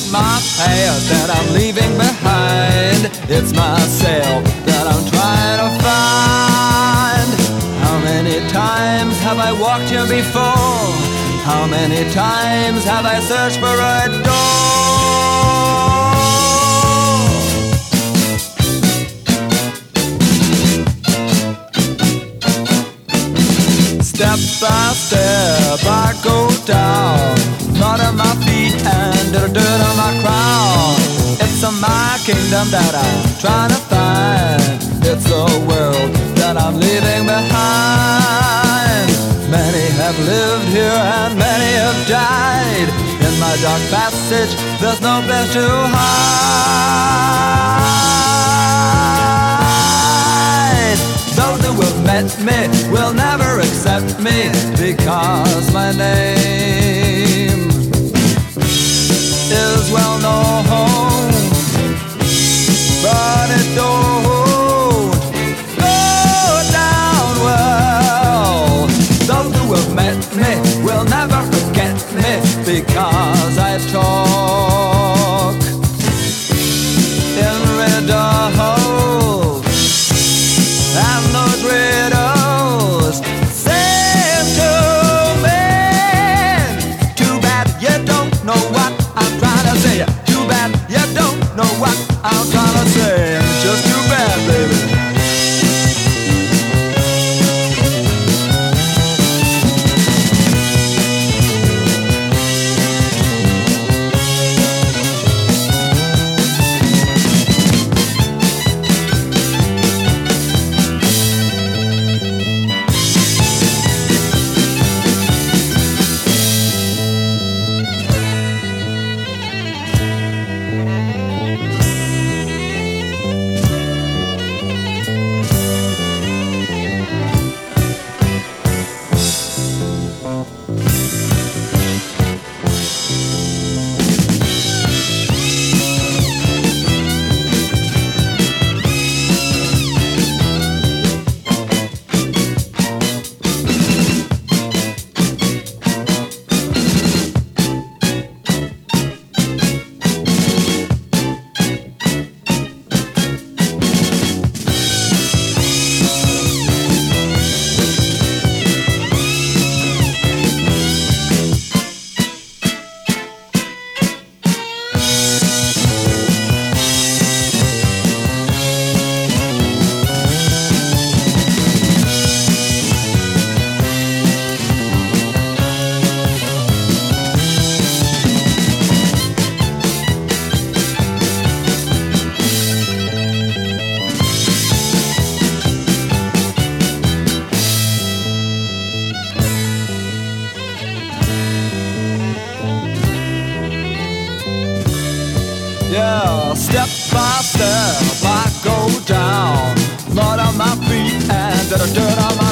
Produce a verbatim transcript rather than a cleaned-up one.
my past that I'm leaving behind. It's myself that I'm trying to find. How many times have I walked here before? How many times have I searched for a door? Step by step I go down, mud on my feet and the dirt on my crown. It's a my kingdom that I'm trying to find. It's a world that I'm leaving behind. Many have lived here and many have died. In my dark passage there's no place to hide. Those who have met me will never accept me because my name is well known, but it don't go down well. Those who have met me will never forget me because I talk in riddles, and those riddles seem to me. Too bad you don't know what I'm trying to say. Too bad you don't know what I'm trying to say. Just too bad, baby. Yeah, step by step I go down, mud on my feet and the dirt on my